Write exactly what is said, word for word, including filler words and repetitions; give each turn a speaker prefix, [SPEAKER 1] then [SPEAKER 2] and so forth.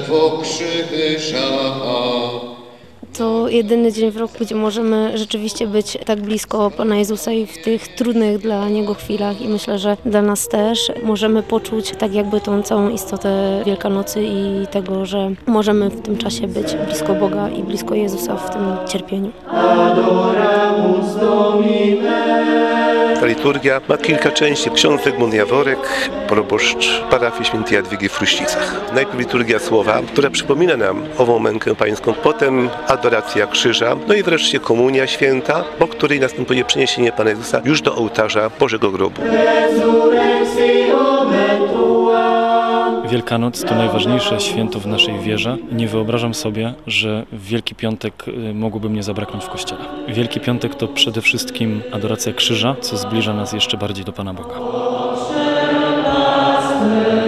[SPEAKER 1] drzewo krzyża.
[SPEAKER 2] To jedyny dzień w roku, gdzie możemy rzeczywiście być tak blisko Pana Jezusa i w tych trudnych dla Niego chwilach i myślę, że dla nas też możemy poczuć tak jakby tą całą istotę Wielkanocy i tego, że możemy w tym czasie być blisko Boga i blisko Jezusa w tym cierpieniu.
[SPEAKER 3] Ta liturgia ma kilka części. Ksiądz Zygmunt Jaworek, proboszcz parafii świętej Jadwigi w Fruścicach. Najpierw liturgia słowa, która przypomina nam ową mękę pańską, potem adoracja krzyża, no i wreszcie komunia święta, po której następuje przeniesienie Pana Jezusa już do ołtarza Bożego Grobu.
[SPEAKER 4] Wielkanoc to najważniejsze święto w naszej wierze i nie wyobrażam sobie, że w Wielki Piątek mogłoby mnie zabraknąć w kościele. Wielki Piątek to przede wszystkim adoracja krzyża, co zbliża nas jeszcze bardziej do Pana Boga.